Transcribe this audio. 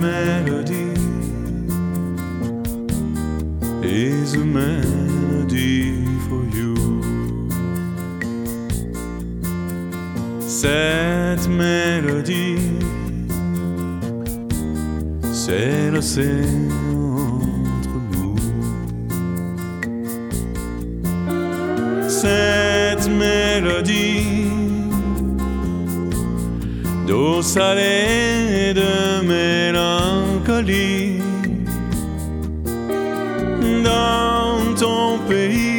melody is a melody for you. Cette mélodie, c'est l'océan entre nous. Cette mélodie d'eau salée, de mélancolie, dans ton pays